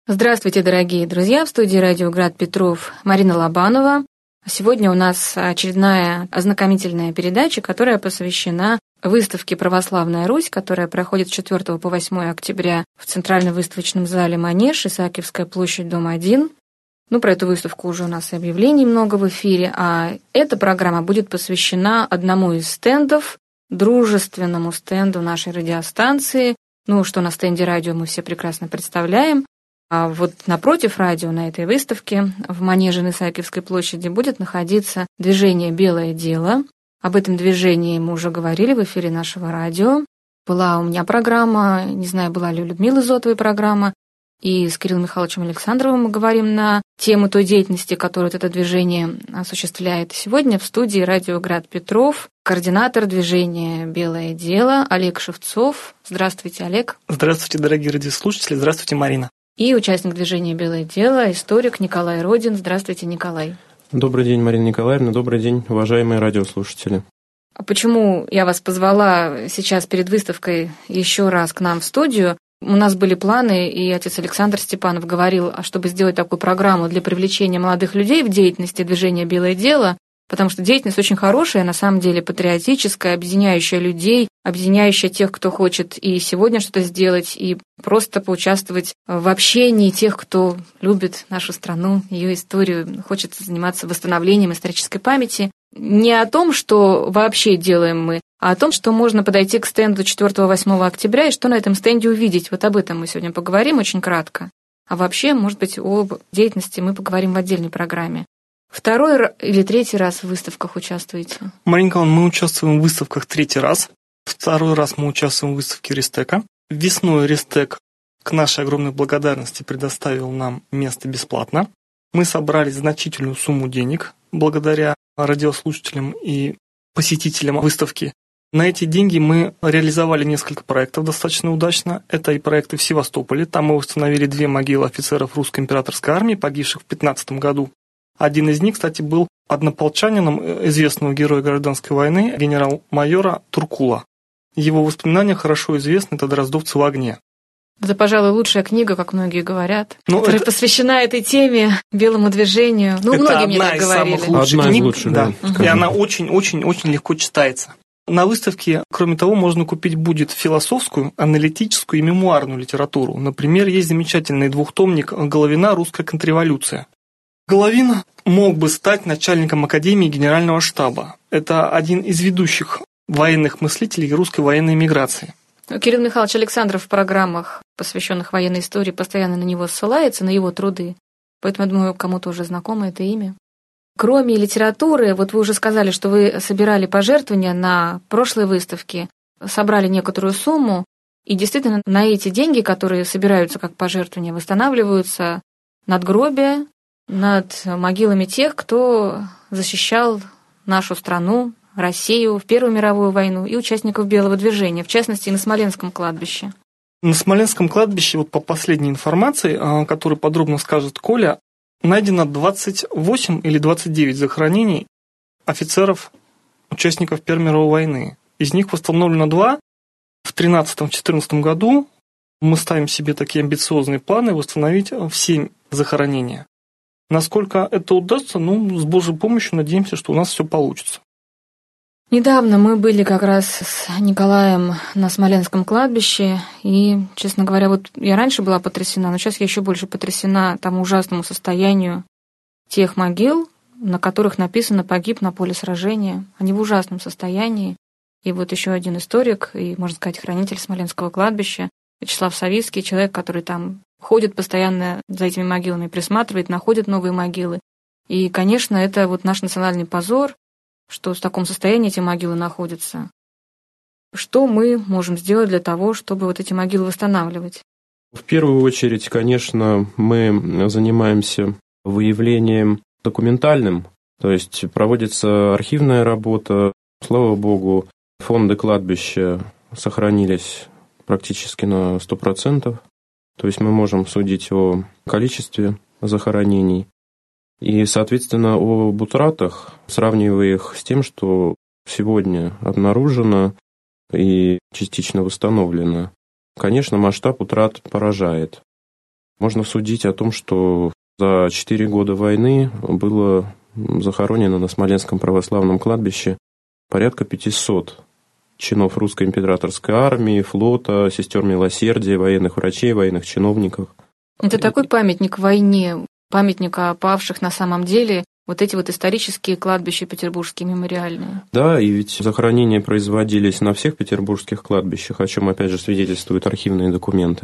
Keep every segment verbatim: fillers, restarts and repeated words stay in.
Здравствуйте, дорогие друзья! В студии «Радио Град Петров» Марина Лобанова. Сегодня у нас очередная ознакомительная передача, которая посвящена выставке «Православная Русь», которая проходит с четвёртого по восьмое октября в Центральном выставочном зале «Манеж», Исаакиевская площадь, дом один. Ну, про эту выставку уже у нас и объявлений много в эфире, а эта программа будет посвящена одному из стендов, дружественному стенду нашей радиостанции. Ну, что на стенде радио мы все прекрасно представляем. А вот напротив радио на этой выставке в манеже на Исаакиевской площади будет находиться движение «Белое дело». Об этом движении мы уже говорили в эфире нашего радио. Была у меня программа, не знаю, была ли у Людмилы Зотовой программа, и с Кириллом Михайловичем Александровым мы говорим на тему той деятельности, которую это движение осуществляет. Сегодня в студии «Радио Град Петров» координатор движения «Белое дело» Олег Шевцов. Здравствуйте, Олег. Здравствуйте, дорогие радиослушатели. Здравствуйте, Марина. И участник движения «Белое дело», историк Николай Родин. Здравствуйте, Николай. Добрый день, Марина Николаевна. Добрый день, уважаемые радиослушатели. А почему я вас позвала сейчас перед выставкой еще раз к нам в студию? У нас были планы, и отец Александр Степанов говорил, чтобы сделать такую программу для привлечения молодых людей в деятельности движения «Белое дело», потому что деятельность очень хорошая, на самом деле патриотическая, объединяющая людей, объединяющая тех, кто хочет и сегодня что-то сделать, и просто поучаствовать в общении тех, кто любит нашу страну, ее историю, хочет заниматься восстановлением исторической памяти. Не о том, что вообще делаем мы, а о том, что можно подойти к стенду четвёртого-восьмого октября и что на этом стенде увидеть. Вот об этом мы сегодня поговорим очень кратко. А вообще, может быть, об деятельности мы поговорим в отдельной программе. Второй или третий раз в выставках участвуете? Марина Николаевна, мы участвуем в выставках третий раз. Второй раз мы участвуем в выставке Ристека. Весной Ристек, к нашей огромной благодарности, предоставил нам место бесплатно. Мы собрали значительную сумму денег благодаря радиослушателям и посетителям выставки. На эти деньги мы реализовали несколько проектов достаточно удачно. Это и проекты в Севастополе. Там мы установили две могилы офицеров русской императорской армии, погибших в пятнадцатом году. Один из них, кстати, был однополчанином известного героя гражданской войны, генерал-майора Туркула. Его воспоминания хорошо известны, это «Дроздовцы в огне». Это, пожалуй, лучшая книга, как многие говорят, ну, которая это... посвящена этой теме, белому движению. Ну, это многие мне так говорили. Это одна из самых лучших одна книг, из лучших, да. да. И она очень-очень-очень легко читается. На выставке, кроме того, можно купить будет философскую, аналитическую и мемуарную литературу. Например, есть замечательный двухтомник Головина «Русская контрреволюция». Головин мог бы стать начальником Академии Генерального штаба. Это один из ведущих военных мыслителей русской военной эмиграции. Кирилл Михайлович Александров в программах, посвященных военной истории, постоянно на него ссылается, на его труды. Поэтому, я думаю, кому-то уже знакомо это имя. Кроме литературы, вот вы уже сказали, что вы собирали пожертвования на прошлой выставке, собрали некоторую сумму, и действительно на эти деньги, которые собираются как пожертвования, восстанавливаются надгробия над могилами тех, кто защищал нашу страну, Россию в Первую мировую войну и участников Белого движения, в частности, на Смоленском кладбище. На Смоленском кладбище, вот по последней информации, которую подробно скажет Коля, найдено двадцать восемь или двадцать девять захоронений офицеров, участников Первой мировой войны. Из них восстановлено два. В тринадцатом-четырнадцатом году мы ставим себе такие амбициозные планы восстановить все захоронения. Насколько это удастся, ну, с Божьей помощью надеемся, что у нас все получится. Недавно мы были как раз с Николаем на Смоленском кладбище, и, честно говоря, вот я раньше была потрясена, но сейчас я еще больше потрясена тому ужасному состоянию тех могил, на которых написано «погиб на поле сражения». Они в ужасном состоянии. И вот еще один историк, и, можно сказать, хранитель Смоленского кладбища, Вячеслав Савицкий, человек, который там ходит постоянно за этими могилами, присматривает, находит новые могилы. И, конечно, это вот наш национальный позор, что в таком состоянии эти могилы находятся. Что мы можем сделать для того, чтобы вот эти могилы восстанавливать? В первую очередь, конечно, мы занимаемся выявлением документальным, то есть проводится архивная работа. Слава богу, фонды кладбища сохранились практически на сто процентов. То есть мы можем судить о количестве захоронений и, соответственно, об утратах, сравнивая их с тем, что сегодня обнаружено и частично восстановлено. Конечно, масштаб утрат поражает. можно судить о том, что за четыре года войны было захоронено на Смоленском православном кладбище порядка пятисот чинов русской императорской армии, флота, сестер милосердия, военных врачей, военных чиновников. Это такой памятник войне, памятник о павших на самом деле, вот эти вот исторические кладбища петербургские мемориальные. Да, и ведь захоронения производились на всех петербургских кладбищах, о чем, опять же, свидетельствуют архивные документы.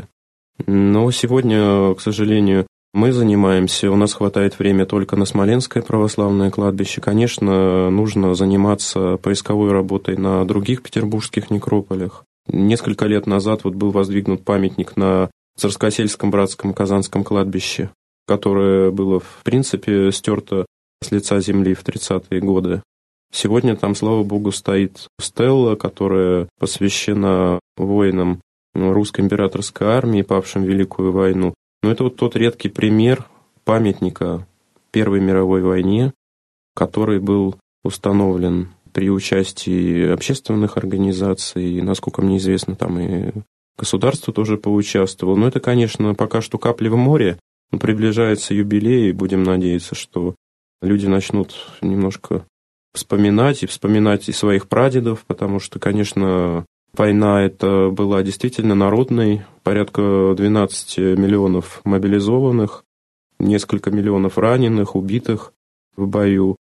Но сегодня, к сожалению, мы занимаемся, у нас хватает времени только на Смоленское православное кладбище. Конечно, нужно заниматься поисковой работой на других петербургских некрополях. Несколько лет назад вот был воздвигнут памятник на Царскосельском братском Казанском кладбище, которое было, в принципе, стерто с лица земли в тридцатые годы. Сегодня там, слава богу, стоит стелла, которая посвящена воинам русской императорской армии, павшим в Великую войну. Но это вот тот редкий пример памятника Первой мировой войне, который был установлен при участии общественных организаций, и, насколько мне известно, там и государство тоже поучаствовало. Но это, конечно, пока что капли в море. Приближается юбилей, и будем надеяться, что люди начнут немножко вспоминать, и вспоминать и своих прадедов, потому что, конечно, война эта была действительно народной, порядка двенадцати миллионов мобилизованных, несколько миллионов раненых, убитых в бою,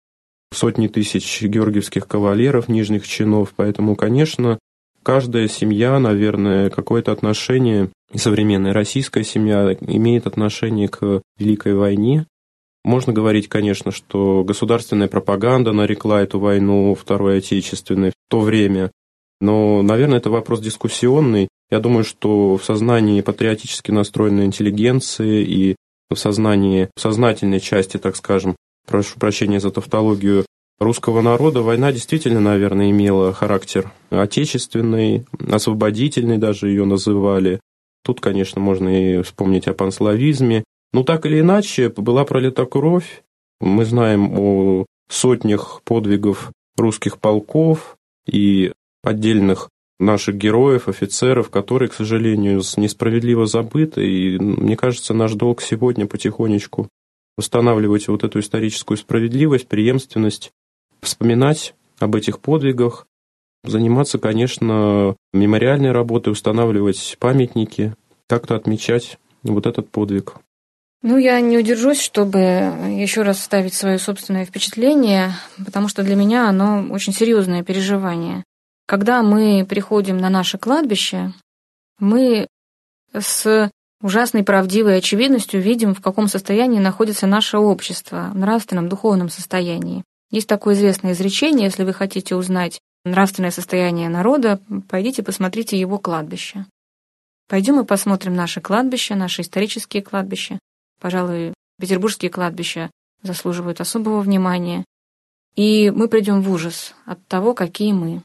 сотни тысяч георгиевских кавалеров, нижних чинов, поэтому, конечно, каждая семья, наверное, какое-то отношение, и современная российская семья имеет отношение к Великой войне. Можно говорить, конечно, что государственная пропаганда нарекла эту войну Второй Отечественной в то время, но, наверное, это вопрос дискуссионный. Я думаю, что в сознании патриотически настроенной интеллигенции и в сознании, в сознательной части, так скажем, прошу прощения за тавтологию, русского народа война действительно, наверное, имела характер отечественный, освободительный даже ее называли. Тут, конечно, можно и вспомнить о панславизме. Но так или иначе, была пролита кровь. Мы знаем о сотнях подвигов русских полков и отдельных наших героев, офицеров, которые, к сожалению, несправедливо забыты. И, мне кажется, наш долг сегодня потихонечку восстанавливать вот эту историческую справедливость, преемственность, вспоминать об этих подвигах, заниматься, конечно, мемориальной работой, устанавливать памятники, как-то отмечать вот этот подвиг. Ну, я не удержусь, чтобы еще раз вставить свое собственное впечатление, потому что для меня оно очень серьезное переживание. Когда мы приходим на наше кладбище, мы с ужасной правдивой очевидностью видим, в каком состоянии находится наше общество, в нравственном, духовном состоянии. Есть такое известное изречение: если вы хотите узнать нравственное состояние народа, пойдите посмотрите его кладбище. Пойдем и посмотрим наши кладбища, наши исторические кладбища. Пожалуй, петербургские кладбища заслуживают особого внимания. И мы придем в ужас от того, какие мы.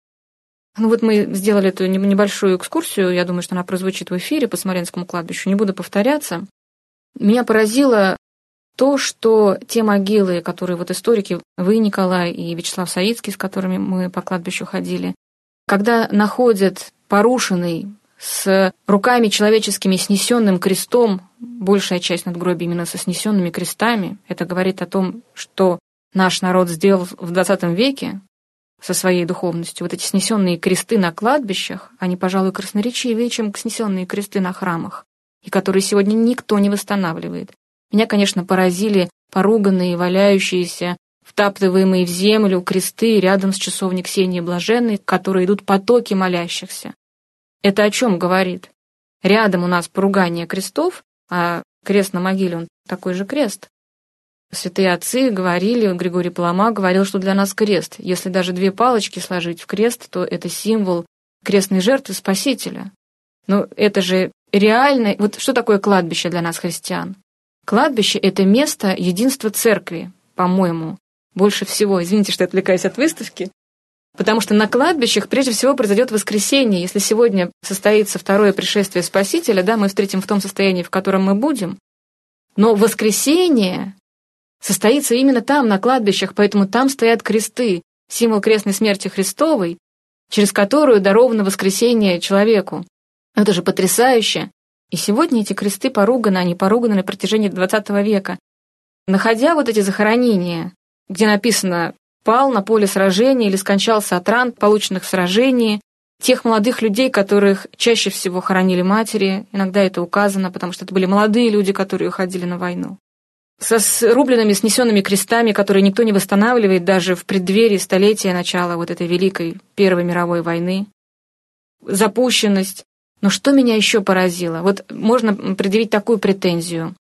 Ну вот мы сделали эту небольшую экскурсию, я думаю, что она прозвучит в эфире по Смоленскому кладбищу, не буду повторяться. Меня поразило то, что те могилы, которые вот историки, вы, Николай, и Вячеслав Саицкий, с которыми мы по кладбищу ходили, когда находят порушенный, с руками человеческими снесенным крестом, большая часть надгробий именно со снесенными крестами, это говорит о том, что наш народ сделал в двадцатом веке со своей духовностью. Вот эти снесенные кресты на кладбищах, они, пожалуй, красноречивее, чем снесенные кресты на храмах, и которые сегодня никто не восстанавливает. Меня, конечно, поразили поруганные, валяющиеся, втаптываемые в землю кресты рядом с часовней Ксении Блаженной, в которые идут потоки молящихся. Это о чем говорит? Рядом у нас поругание крестов, а крест на могиле, он такой же крест. Святые отцы говорили, Григорий Палама говорил, что для нас крест. Если даже две палочки сложить в крест, то это символ крестной жертвы Спасителя. Но это же реально... Вот что такое кладбище для нас, христиан? Кладбище — это место единства церкви, по-моему, больше всего. Извините, что я отвлекаюсь от выставки. Потому что на кладбищах прежде всего произойдет воскресение. Если сегодня состоится второе пришествие Спасителя, да, мы встретим в том состоянии, в котором мы будем. Но воскресение состоится именно там, на кладбищах, поэтому там стоят кресты, символ крестной смерти Христовой, через которую даровано воскресение человеку. Это же потрясающе. И сегодня эти кресты поруганы, они поруганы на протяжении двадцатого века. Находя вот эти захоронения, где написано «пал на поле сражения» или «скончался от ран, полученных в сражении», тех молодых людей, которых чаще всего хоронили матери, иногда это указано, потому что это были молодые люди, которые уходили на войну, со срубленными, снесенными крестами, которые никто не восстанавливает даже в преддверии столетия начала вот этой великой Первой мировой войны. Запущенность. Но что меня еще поразило? Вот можно предъявить такую претензию,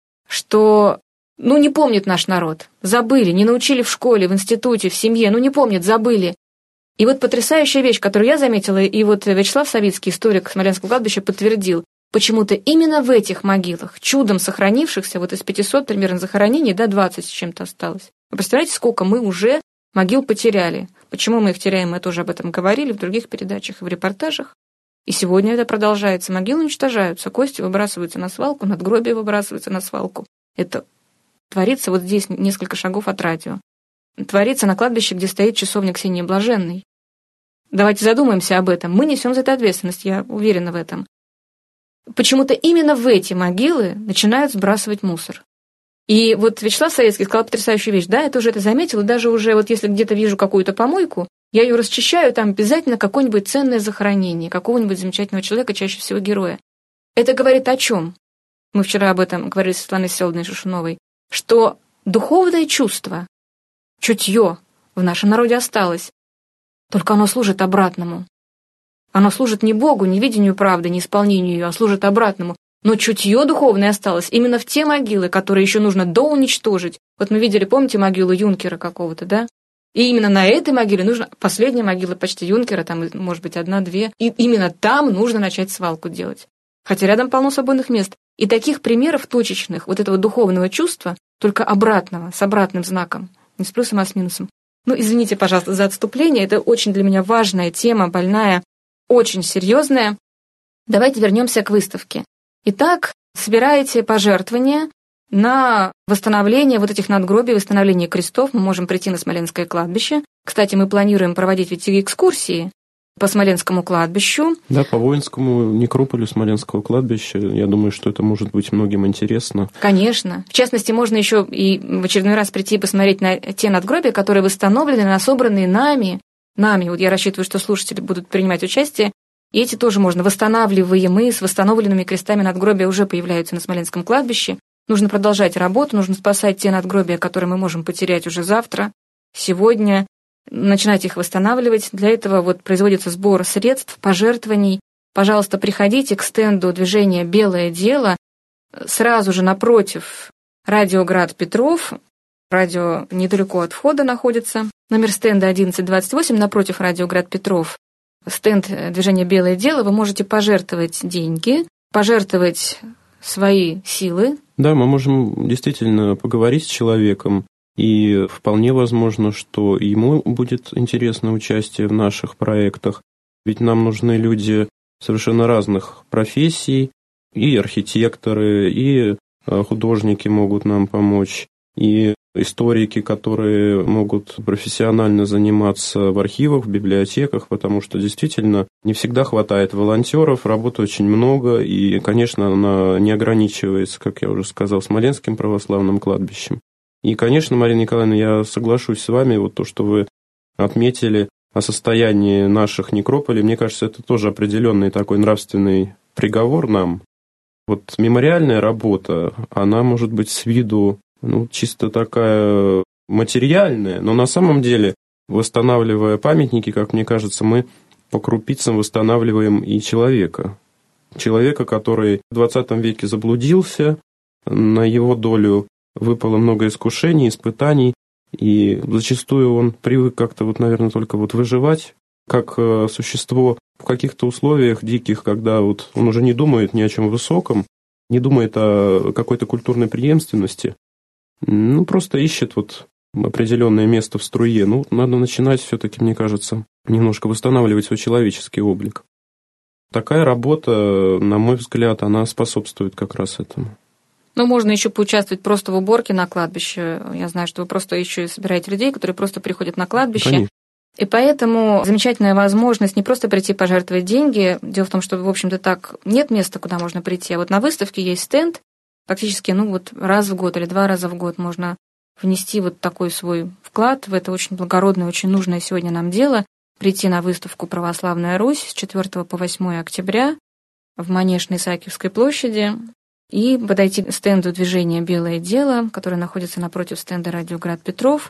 что, ну, не помнит наш народ, забыли, не научили в школе, в институте, в семье, ну, не помнят, забыли. И вот потрясающая вещь, которую я заметила, и вот Вячеслав Савицкий, историк Смоленского кладбища, подтвердил, почему-то именно в этих могилах, чудом сохранившихся, вот из пятисот примерно захоронений, да, двадцать с чем-то осталось. Вы представляете, сколько мы уже могил потеряли? Почему мы их теряем? Мы тоже об этом говорили в других передачах и в репортажах. И сегодня это продолжается. Могилы уничтожаются, кости выбрасываются на свалку, надгробия выбрасываются на свалку. Это творится вот здесь, несколько шагов от радио. Творится на кладбище, где стоит часовня Ксении Блаженной. Давайте задумаемся об этом. Мы несем за это ответственность, я уверена в этом. Почему-то именно в эти могилы начинают сбрасывать мусор. И вот Вячеслав Савицкий сказал потрясающую вещь. Да, я тоже это заметила. Даже уже вот если где-то вижу какую-то помойку, я ее расчищаю, там обязательно какое-нибудь ценное захоронение какого-нибудь замечательного человека, чаще всего героя. Это говорит о чем? Мы вчера об этом говорили с Светланой Всеволодовной Шушуновой, что духовное чувство, чутье в нашем народе осталось, только оно служит обратному. Оно служит не Богу, не видению правды, не исполнению ее, а служит обратному. Но чутье духовное осталось именно в те могилы, которые еще нужно доуничтожить. Вот мы видели, помните, могилу юнкера какого-то, да? И именно на этой могиле нужно, последняя могила почти юнкера, там, может быть, одна-две, и именно там нужно начать свалку делать. Хотя рядом полно свободных мест. И таких примеров точечных, вот этого духовного чувства, только обратного, с обратным знаком, не с плюсом, а с минусом. Ну, извините, пожалуйста, за отступление, это очень для меня важная тема, больная, очень серьезная. Давайте вернемся к выставке. Итак, собираете пожертвования на восстановление вот этих надгробий, восстановление крестов. Мы можем прийти на Смоленское кладбище. Кстати, мы планируем проводить ведь экскурсии по Смоленскому кладбищу. Да, по воинскому некрополю Смоленского кладбища. Я думаю, что это может быть многим интересно. Конечно. В частности, можно еще и в очередной раз прийти и посмотреть на те надгробия, которые восстановлены, на собранные нами. Нами. Вот я рассчитываю, что слушатели будут принимать участие. И эти тоже можно восстанавливаемые, с восстановленными крестами надгробия уже появляются на Смоленском кладбище. Нужно продолжать работу, нужно спасать те надгробия, которые мы можем потерять уже завтра, сегодня, начинать их восстанавливать. Для этого вот производится сбор средств, пожертвований. Пожалуйста, приходите к стенду движения «Белое дело». Сразу же напротив радио «Град Петров». Радио недалеко от входа находится. Номер стенда одиннадцать двадцать восемь, напротив радио «Град Петров». Стенд движения «Белое дело». Вы можете пожертвовать деньги, пожертвовать свои силы. Да, мы можем действительно поговорить с человеком, и вполне возможно, что ему будет интересно участие в наших проектах, ведь нам нужны люди совершенно разных профессий, и архитекторы, и художники могут нам помочь, и историки, которые могут профессионально заниматься в архивах, в библиотеках, потому что действительно не всегда хватает волонтеров, работы очень много, и, конечно, она не ограничивается, как я уже сказал, Смоленским православным кладбищем. И, конечно, Марина Николаевна, я соглашусь с вами, вот то, что вы отметили о состоянии наших некрополей, мне кажется, это тоже определенный такой нравственный приговор нам. Вот мемориальная работа, она может быть с виду ну, чисто такая материальная, но на самом деле, восстанавливая памятники, как мне кажется, мы по крупицам восстанавливаем и человека. Человека, который в двадцатом веке заблудился, на его долю выпало много искушений, испытаний, и зачастую он привык как-то, вот, наверное, только вот выживать, как существо в каких-то условиях диких, когда вот он уже не думает ни о чем высоком, не думает о какой-то культурной преемственности, ну, просто ищет вот определенное место в струе. Ну, надо начинать все-таки, мне кажется, немножко восстанавливать свой человеческий облик. Такая работа, на мой взгляд, она способствует как раз этому. Ну, можно еще поучаствовать просто в уборке на кладбище. Я знаю, что вы просто еще и собираете людей, которые просто приходят на кладбище. Конечно. И поэтому замечательная возможность не просто прийти пожертвовать деньги. Дело в том, что, в общем-то, так нет места, куда можно прийти. А вот на выставке есть стенд. Практически, ну, вот раз в год или два раза в год можно внести вот такой свой вклад в это очень благородное, очень нужное сегодня нам дело. Прийти на выставку «Православная Русь» с четвёртого по восьмое октября в Манеж на Исаакиевской площади и подойти к стенду движения «Белое дело», которое находится напротив стенда «Радио Град Петров».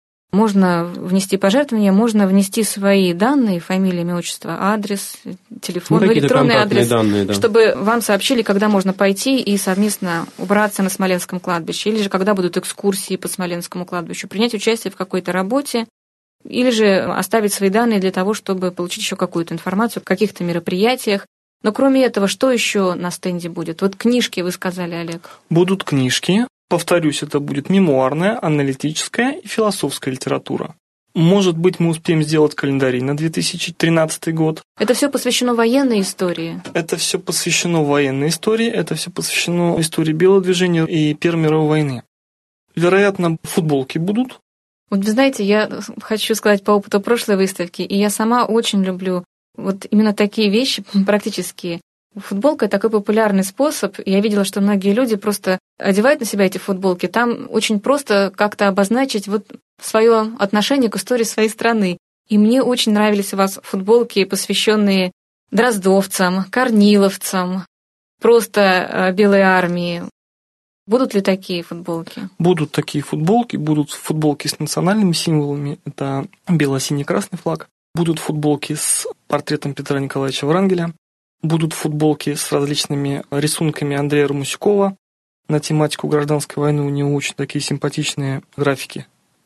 Можно внести пожертвования, можно внести свои данные, фамилия, имя, отчество, адрес, телефон, ну, электронный адрес, данные, да. Чтобы вам сообщили, когда можно пойти и совместно убраться на Смоленском кладбище, или же когда будут экскурсии по Смоленскому кладбищу, принять участие в какой-то работе, или же оставить свои данные для того, чтобы получить еще какую-то информацию о каких-то мероприятиях. Но кроме этого, что еще на стенде будет? Вот книжки, вы сказали, Олег. Будут книжки. Повторюсь, это будет мемуарная, аналитическая и философская литература. Может быть, мы успеем сделать календарь на две тысячи тринадцатый год. Это все посвящено военной истории? Это все посвящено военной истории, это все посвящено истории Белого движения и Первой мировой войны. Вероятно, футболки будут. Вот вы знаете, я хочу сказать по опыту прошлой выставки, и я сама очень люблю вот именно такие вещи практические. Футболка – это такой популярный способ. Я видела, что многие люди просто одевают на себя эти футболки. Там очень просто как-то обозначить вот свое отношение к истории своей страны. И мне очень нравились у вас футболки, посвященные дроздовцам, корниловцам, просто Белой армии. Будут ли такие футболки? Будут такие футболки. Будут футболки с национальными символами. Это бело-синий-красный флаг. Будут футболки с портретом Петра Николаевича Врангеля. Будут футболки с различными рисунками Андрея Ромусюкова. На тематику гражданской войны у него очень такие симпатичные графики.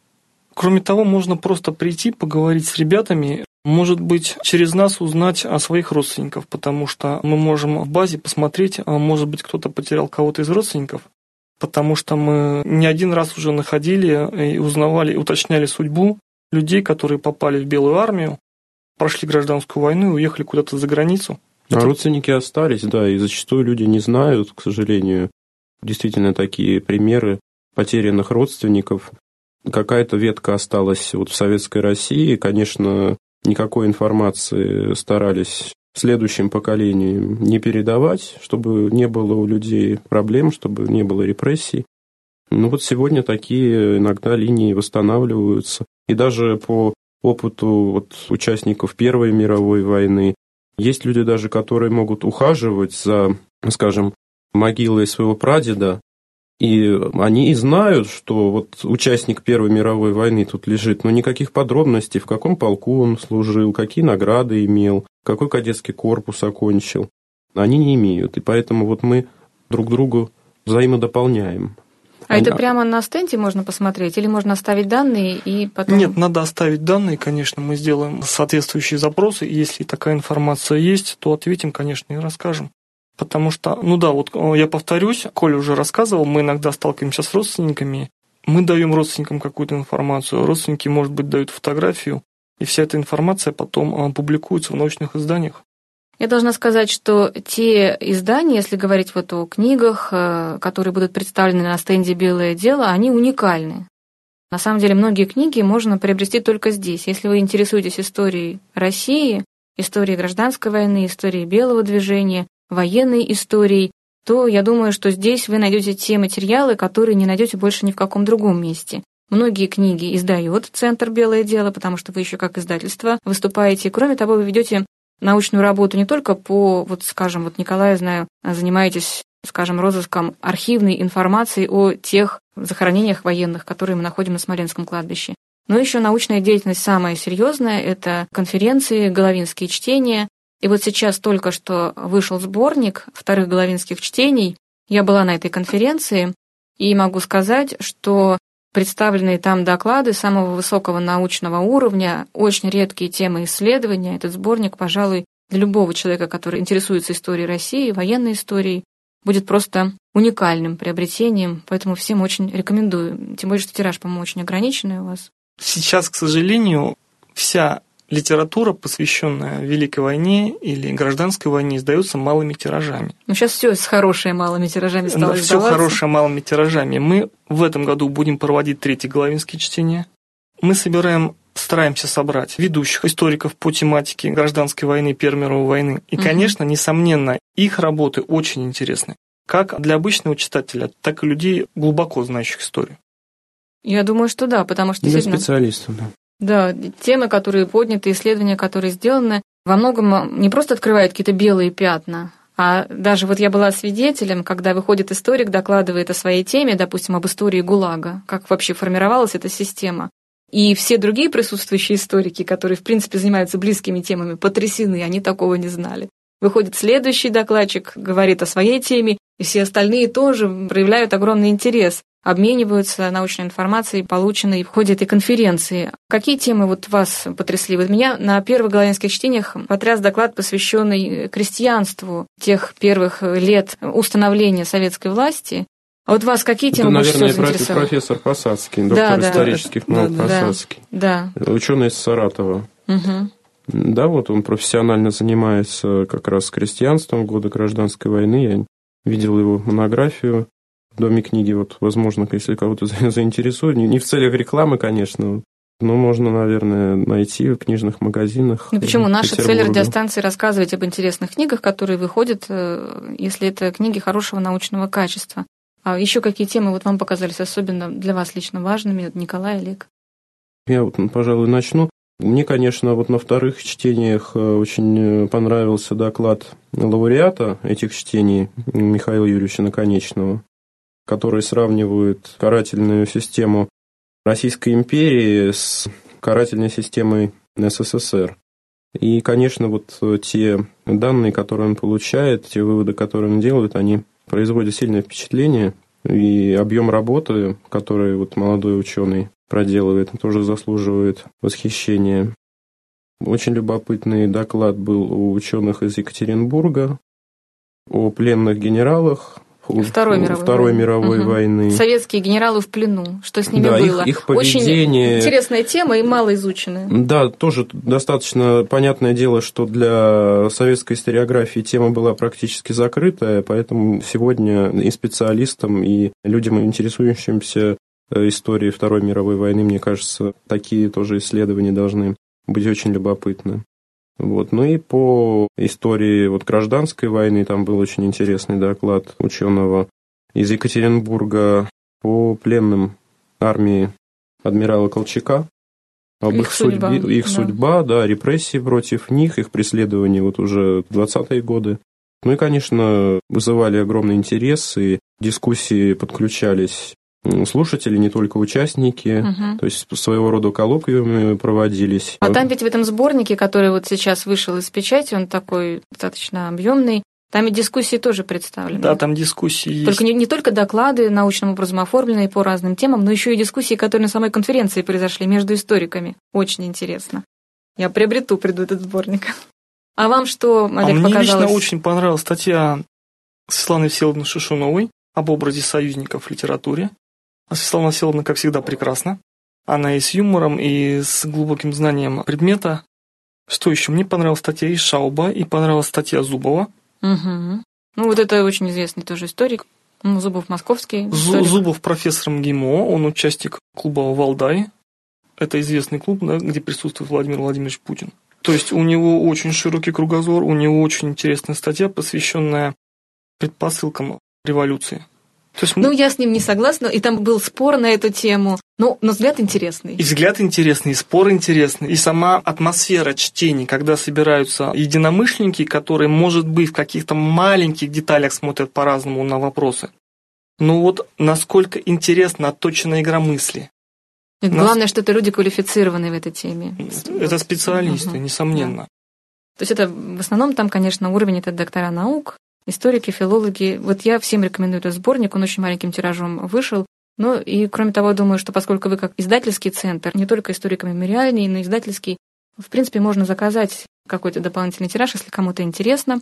Кроме того, можно просто прийти, поговорить с ребятами, может быть, через нас узнать о своих родственниках, потому что мы можем в базе посмотреть, может быть, кто-то потерял кого-то из родственников, потому что мы не один раз уже находили и узнавали, и уточняли судьбу людей, которые попали в Белую армию, прошли гражданскую войну и уехали куда-то за границу. А родственники остались, да, и зачастую люди не знают, к сожалению, действительно такие примеры потерянных родственников. Какая-то ветка осталась вот в Советской России, конечно, никакой информации старались следующим поколениям не передавать, чтобы не было у людей проблем, чтобы не было репрессий. Ну вот сегодня такие иногда линии восстанавливаются. И даже по опыту вот участников Первой мировой войны есть люди даже, которые могут ухаживать за, скажем, могилой своего прадеда, и они и знают, что вот участник Первой мировой войны тут лежит, но никаких подробностей, в каком полку он служил, какие награды имел, какой кадетский корпус окончил, они не имеют. И поэтому вот мы друг другу взаимодополняем. А Они... это прямо на стенде можно посмотреть? Или можно оставить данные и потом... Нет, надо оставить данные, конечно, мы сделаем соответствующие запросы, и если такая информация есть, то ответим, конечно, и расскажем. Потому что, ну да, вот я повторюсь, Коля уже рассказывал, мы иногда сталкиваемся с родственниками, мы даем родственникам какую-то информацию, родственники, может быть, дают фотографию, и вся эта информация потом публикуется в научных изданиях. Я должна сказать, что те издания, если говорить вот о книгах, которые будут представлены на стенде «Белое дело», они уникальны. На самом деле, многие книги можно приобрести только здесь. Если вы интересуетесь историей России, историей гражданской войны, историей Белого движения, военной историей, то я думаю, что здесь вы найдете те материалы, которые не найдете больше ни в каком другом месте. Многие книги издает Центр «Белое дело», потому что вы еще как издательство выступаете. Кроме того, вы ведете научную работу не только по, вот, скажем, вот Николай, знаю, занимаетесь, скажем, розыском архивной информации о тех захоронениях военных, которые мы находим на Смоленском кладбище. Но еще научная деятельность самая серьезная – это конференции, головинские чтения. И вот сейчас только что вышел сборник вторых головинских чтений. Я была на этой конференции и могу сказать, что представленные там доклады самого высокого научного уровня, очень редкие темы исследования. Этот сборник, пожалуй, для любого человека, который интересуется историей России, военной историей, будет просто уникальным приобретением, поэтому всем очень рекомендую. Тем более, что тираж, по-моему, очень ограниченный у вас. Сейчас, к сожалению, вся литература, посвященная Великой войне или гражданской войне, издается малыми тиражами. Ну, сейчас все с хорошими малыми тиражами стало да, издаваться. Все хорошее малыми тиражами. Мы в этом году будем проводить третьи головинские чтения. Мы собираем, стараемся собрать ведущих историков по тематике гражданской войны, Первой мировой войны. И, конечно, несомненно, их работы очень интересны. Как для обычного читателя, так и людей, глубоко знающих историю. Я думаю, что да, потому что для действительно... специалистов, да. Да, темы, которые подняты, исследования, которые сделаны, во многом не просто открывают какие-то белые пятна, а даже вот я была свидетелем, когда выходит историк, докладывает о своей теме, допустим, об истории ГУЛАГа, как вообще формировалась эта система. И все другие присутствующие историки, которые, в принципе, занимаются близкими темами, потрясены, они такого не знали. Выходит следующий докладчик, говорит о своей теме, и все остальные тоже проявляют огромный интерес, обмениваются научной информацией, полученной в ходе этой конференции. Какие темы вот вас потрясли? Вот меня на первых голландских чтениях потряс доклад, посвященный крестьянству тех первых лет установления советской власти. А вот вас какие темы Это, больше всего наверное, заинтересовали? профессор Посадский, доктор да, исторических да, наук да, Посадский, да. ученый из Саратова. Угу. Да, вот он профессионально занимается как раз крестьянством в годы гражданской войны. Я видел его монографию в Доме книги. Вот, возможно, если кого-то заинтересует, не в целях рекламы, конечно, но можно, наверное, найти в книжных магазинах. Ну почему? Наша цель радиостанции рассказывать об интересных книгах, которые выходят, если это книги хорошего научного качества. А еще какие темы вот вам показались особенно для вас лично важными, Николай, Олег? Я вот, пожалуй, начну. Мне, конечно, вот на вторых чтениях очень понравился доклад лауреата этих чтений Михаила Юрьевича Наконечного, который сравнивает карательную систему Российской империи с карательной системой СССР. И, конечно, вот те данные, которые он получает, те выводы, которые он делает, они производят сильное впечатление. И объем работы, который вот молодой ученый проделывает, тоже заслуживает восхищения. Очень любопытный доклад был у ученых из Екатеринбурга о пленных генералах Второй мировой, Второй войны. мировой угу. войны. Советские генералы в плену. Что с ними да, было? Их, их поведение... Очень интересная тема и мало изученная. Да, тоже достаточно понятное дело, что для советской историографии тема была практически закрытая, поэтому сегодня и специалистам, и людям, интересующимся историей Второй мировой войны, мне кажется, такие тоже исследования должны быть очень любопытны. Вот. Ну и по истории вот гражданской войны там был очень интересный доклад ученого из Екатеринбурга по пленным армии адмирала Колчака, об их, их, судьба, судьбе, их да. судьба, да, репрессии против них, их преследования вот уже в двадцатые годы. Ну и, конечно, вызывали огромный интерес, и дискуссии подключались слушатели, не только участники, угу. то есть своего рода коллоквиумы проводились. А там ведь в этом сборнике, который вот сейчас вышел из печати, он такой достаточно объемный, там и дискуссии тоже представлены. Да, там дискуссии есть. Только не, не только доклады научным образом оформленные по разным темам, но еще и дискуссии, которые на самой конференции произошли между историками. Очень интересно. Я приобрету, приду этот сборник. А вам что, Олег, а мне показалось? Мне лично очень понравилась статья Светланы Всеволодовны Шишуновой об образе союзников в литературе. А Светлана Всеволодовна, как всегда, прекрасна. Она и с юмором, и с глубоким знанием предмета. Что еще? Мне понравилась статья из Шауба, и понравилась статья Зубова. Угу. Ну, вот это очень известный тоже историк. Ну, Зубов московский историк. Зубов профессор МГИМО, он участник клуба «Валдай». Это известный клуб, да, где присутствует Владимир Владимирович Путин. То есть у него очень широкий кругозор, у него очень интересная статья, посвященная предпосылкам революции. То есть мы... Ну, я с ним не согласна, и там был спор на эту тему, но, но взгляд интересный. И взгляд интересный, и спор интересный, и сама атмосфера чтений, когда собираются единомышленники, которые, может быть, в каких-то маленьких деталях смотрят по-разному на вопросы. Но вот насколько интересна отточенная игра мысли. И Нас... Главное, что это люди квалифицированные в этой теме. Это специалисты, угу. несомненно. Да. То есть это в основном там, конечно, уровень это доктора наук, историки, филологи. Вот я всем рекомендую этот сборник, он очень маленьким тиражом вышел. Ну и, кроме того, думаю, что поскольку вы как издательский центр, не только историко-мемориальный, но и издательский, в принципе, можно заказать какой-то дополнительный тираж, если кому-то интересно.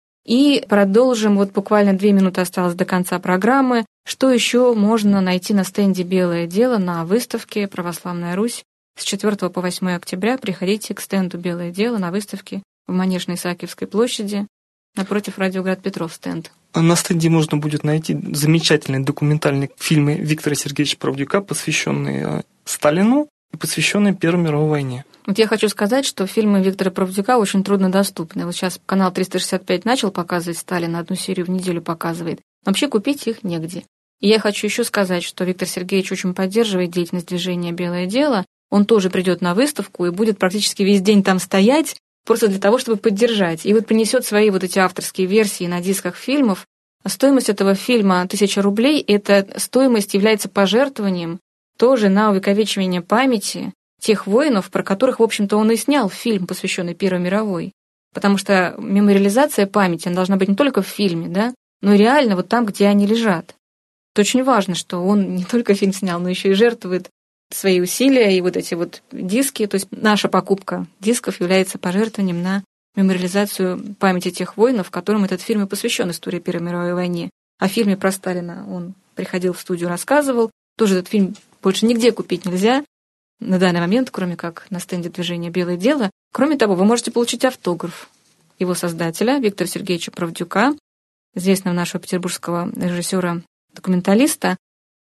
И продолжим, вот буквально две минуты осталось до конца программы. Что еще можно найти на стенде «Белое дело» на выставке «Православная Русь» с четвёртого по восьмое октября? Приходите к стенду «Белое дело» на выставке в Манежной Исаакиевской площади. Напротив Радиоград Петров стенд. На стенде можно будет найти замечательные документальные фильмы Виктора Сергеевича Правдюка, посвященные Сталину, посвященная Первой мировой войне. Вот я хочу сказать, что фильмы Виктора Правдюка очень труднодоступны. Вот сейчас канал триста шестьдесят пять начал показывать Сталина, одну серию в неделю показывает. Вообще купить их негде. И я хочу еще сказать, что Виктор Сергеевич очень поддерживает деятельность движения «Белое дело». Он тоже придет на выставку и будет практически весь день там стоять, просто для того, чтобы поддержать. И вот принесет свои вот эти авторские версии на дисках фильмов. А стоимость этого фильма тысяча рублей, эта стоимость является пожертвованием тоже на увековечивание памяти тех воинов, про которых, в общем-то, он и снял фильм, посвященный Первой мировой. Потому что мемориализация памяти, она должна быть не только в фильме, да, но и реально вот там, где они лежат. Это очень важно, что он не только фильм снял, но еще и жертвует свои усилия и вот эти вот диски. То есть наша покупка дисков является пожертвованием на мемориализацию памяти тех воинов, которым этот фильм и посвящен, истории Первой мировой войны. О фильме про Сталина он приходил в студию, рассказывал. Тоже этот фильм больше нигде купить нельзя на данный момент, кроме как на стенде движения «Белое дело». Кроме того, вы можете получить автограф его создателя Виктора Сергеевича Правдюка, известного нашего петербургского режиссера-документалиста.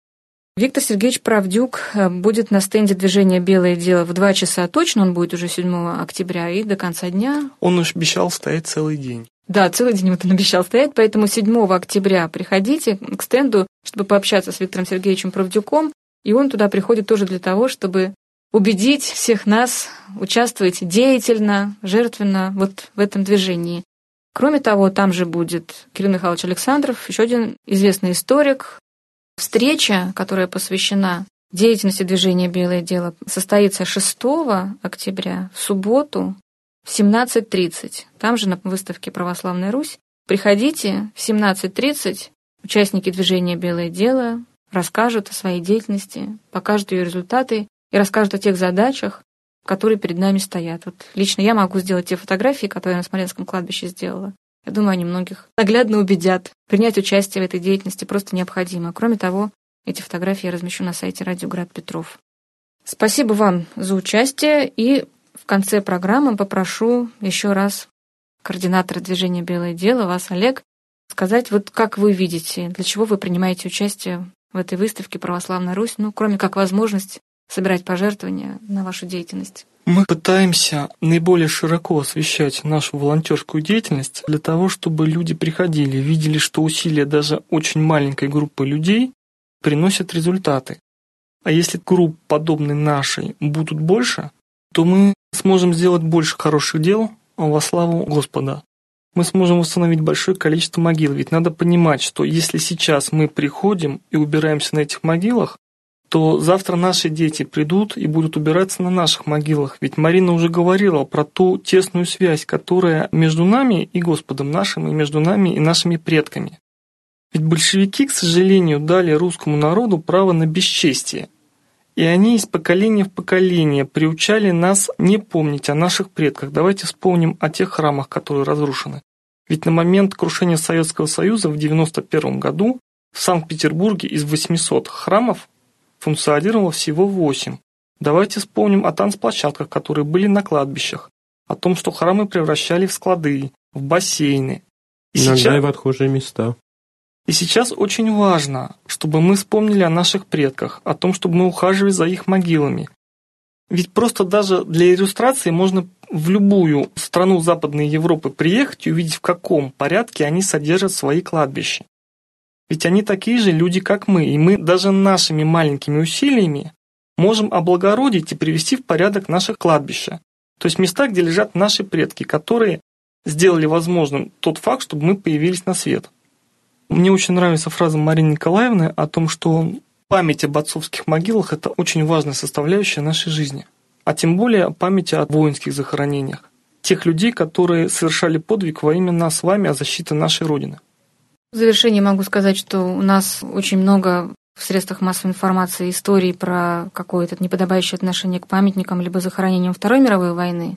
Виктор Сергеевич Правдюк будет на стенде движения «Белое дело» в два часа точно, он будет уже седьмого октября, и до конца дня. Он уж обещал стоять целый день. Да, целый день вот он обещал стоять, поэтому седьмого октября приходите к стенду, чтобы пообщаться с Виктором Сергеевичем Правдюком, и он туда приходит тоже для того, чтобы убедить всех нас участвовать деятельно, жертвенно вот в этом движении. Кроме того, там же будет Кирилл Михайлович Александров, еще один известный историк. Встреча, которая посвящена деятельности движения «Белое дело», состоится шестого октября в субботу в семнадцать тридцать. Там же на выставке «Православная Русь». Приходите в семнадцать тридцать, участники движения «Белое дело» расскажут о своей деятельности, покажут ее результаты и расскажут о тех задачах, которые перед нами стоят. Вот лично я могу сделать те фотографии, которые я на Смоленском кладбище сделала. Я думаю, они многих наглядно убедят. Принять участие в этой деятельности просто необходимо. Кроме того, эти фотографии я размещу на сайте Радио Град Петров. Спасибо вам за участие. И в конце программы попрошу еще раз координатора движения «Белое дело», вас, Олег, сказать, вот как вы видите, для чего вы принимаете участие в этой выставке «Православная Русь», ну, кроме как возможность собирать пожертвования на вашу деятельность. Мы пытаемся наиболее широко освещать нашу волонтерскую деятельность для того, чтобы люди приходили, видели, что усилия даже очень маленькой группы людей приносят результаты. А если групп, подобной нашей, будут больше, то мы сможем сделать больше хороших дел во славу Господа. Мы сможем восстановить большое количество могил. Ведь надо понимать, что если сейчас мы приходим и убираемся на этих могилах, то завтра наши дети придут и будут убираться на наших могилах. Ведь Марина уже говорила про ту тесную связь, которая между нами и Господом нашим, и между нами и нашими предками. Ведь большевики, к сожалению, дали русскому народу право на бесчестие. И они из поколения в поколение приучали нас не помнить о наших предках. Давайте вспомним о тех храмах, которые разрушены. Ведь на момент крушения Советского Союза в девяносто первом году в Санкт-Петербурге из восьмисот храмов функционировало всего восемь. Давайте вспомним о танцплощадках, которые были на кладбищах, о том, что храмы превращали в склады, в бассейны. И иногда сейчас... и в отхожие места. И сейчас очень важно, чтобы мы вспомнили о наших предках, о том, чтобы мы ухаживали за их могилами. Ведь просто даже для иллюстрации можно в любую страну Западной Европы приехать и увидеть, в каком порядке они содержат свои кладбища. Ведь они такие же люди, как мы, и мы даже нашими маленькими усилиями можем облагородить и привести в порядок наши кладбища. То есть места, где лежат наши предки, которые сделали возможным тот факт, чтобы мы появились на свет. Мне очень нравится фраза Марины Николаевны о том, что память об отцовских могилах – это очень важная составляющая нашей жизни. А тем более память о воинских захоронениях. Тех людей, которые совершали подвиг во имя нас с вами о защите нашей Родины. В завершение могу сказать, что у нас очень много в средствах массовой информации историй про какое-то неподобающее отношение к памятникам либо захоронениям Второй мировой войны.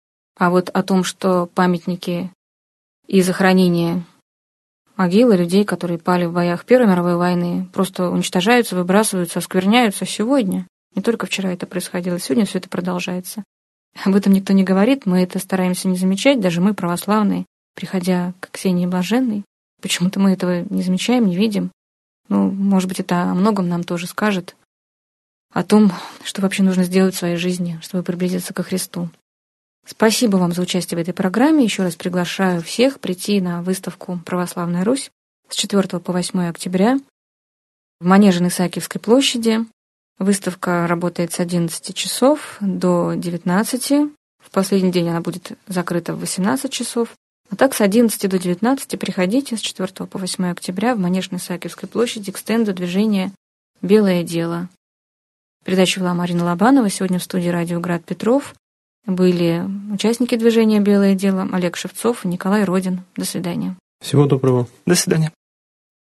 А вот о том, что памятники и захоронения могилы людей, которые пали в боях Первой мировой войны, просто уничтожаются, выбрасываются, оскверняются сегодня. Не только вчера это происходило, сегодня все это продолжается. Об этом никто не говорит, мы это стараемся не замечать, даже мы, православные, приходя к Ксении Блаженной. Почему-то мы этого не замечаем, не видим. Ну, может быть, это о многом нам тоже скажет. о том, что вообще нужно сделать в своей жизни, чтобы приблизиться ко Христу. Спасибо вам за участие в этой программе. Еще раз приглашаю всех прийти на выставку «Православная Русь» с четвёртого по восьмое октября в манеже на Исаакиевской площади. Выставка работает с одиннадцати часов до девятнадцати. В последний день она будет закрыта в восемнадцать часов. А так с одиннадцати до девятнадцати приходите с четвёртого по восьмое октября в манеж на Исаакиевской площади к стенду движения «Белое дело». Передачу вела Марина Лобанова. Сегодня в студии радио «Град Петров» были участники движения «Белое дело» Олег Шевцов и Николай Родин. До свидания. Всего доброго. До свидания.